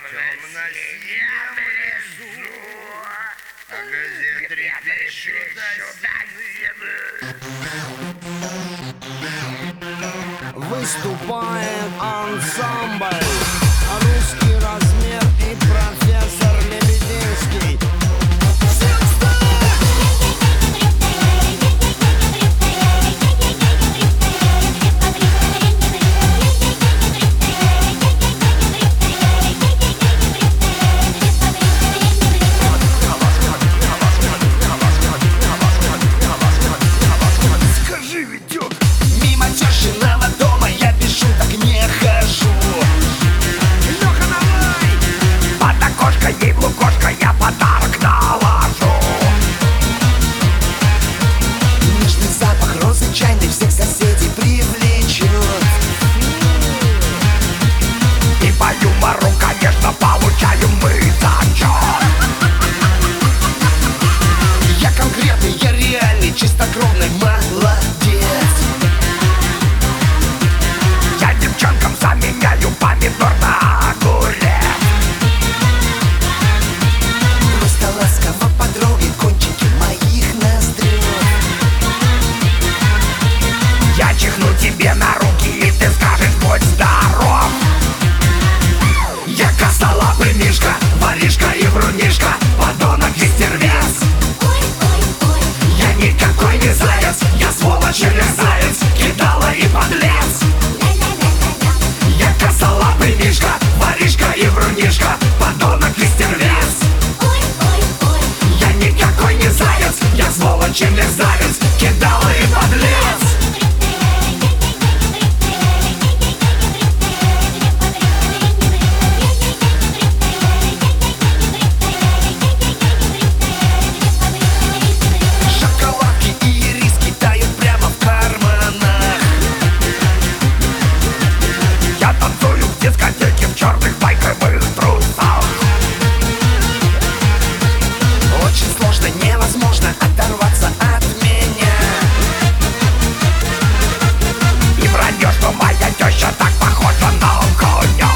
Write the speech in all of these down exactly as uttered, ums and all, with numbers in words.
темно-синем лесу, а где трепещут осины. Выступает ансамбль «Русский размер» и профессор Лебединский. Скажи, Витек, Мимо тещиного дома я без шуток не хожу. Леха, давай! Под окошко ей в лукошко я подарок наложу. Нежный запах розы чайной всех соседей привлечет. И по юмору, конечно, получаю мы зачет. Я конкретный, я реальный, чистокровный молодец. Я девчонкам заменяю помидор на огурец. Просто ласково потрогай кончики моих ноздрёв. Я чихну тебе на руки, и ты скажешь: будь здоров. Я косолапый мишка, воришка и врунишка, подонок и стервец. Я никакой не заяц, я сволочь или заяц, кидала и подлец. Я косолапый мишка, воришка и врунишка, подонок и стервец. Я никакой не заяц, я сволочь или заяц, кидала и подлец. Шоколадки и ириски тают прямо в карманах. Я танцую в дискотеке в черных байковых трусах. Очень сложно, невозможно оторваться от меня. И вранье, что моя теща так похожа на коня.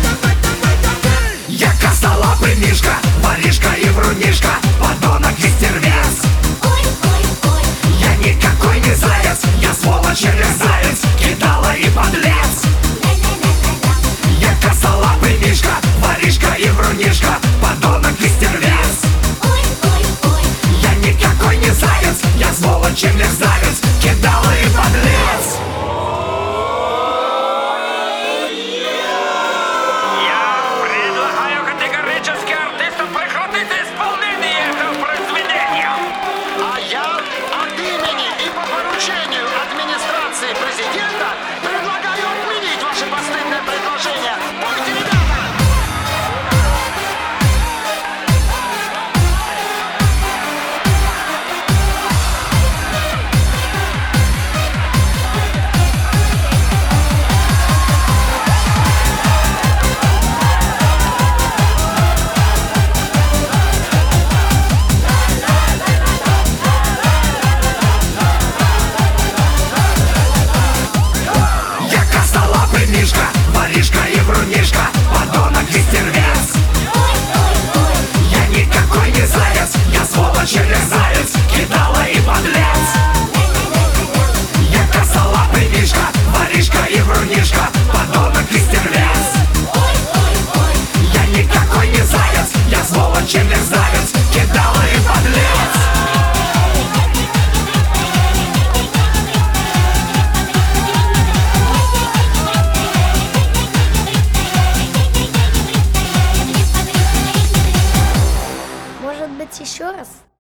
Я косолапый мишка, воришка и врунишка, подонок и стервец. Я никакой не заяц, я сволочь или заяц, кидала и подлец. Я косолапый мишка, воришка и врунишка, подонок и стервец. Я никакой не заяц, я сволочь или заяц, кидала и подлец. Я предлагаю категорически артистам прекратить исполнение этого произведения. А я от имени и по поручению администрации президента предлагаю отменить ваше постыдное предложение. Пойте, ребята! Я косолапый мишка, воришка и врунишка, подонок и стервец. Я никакой не заяц, я сволочь или заяц, кидала и подлец. Я косолапый мишка, воришка и врунишка, подонок и стервец. Я никакой не заяц, я сволочь или заяц, кидала и подлец. Может быть, еще раз?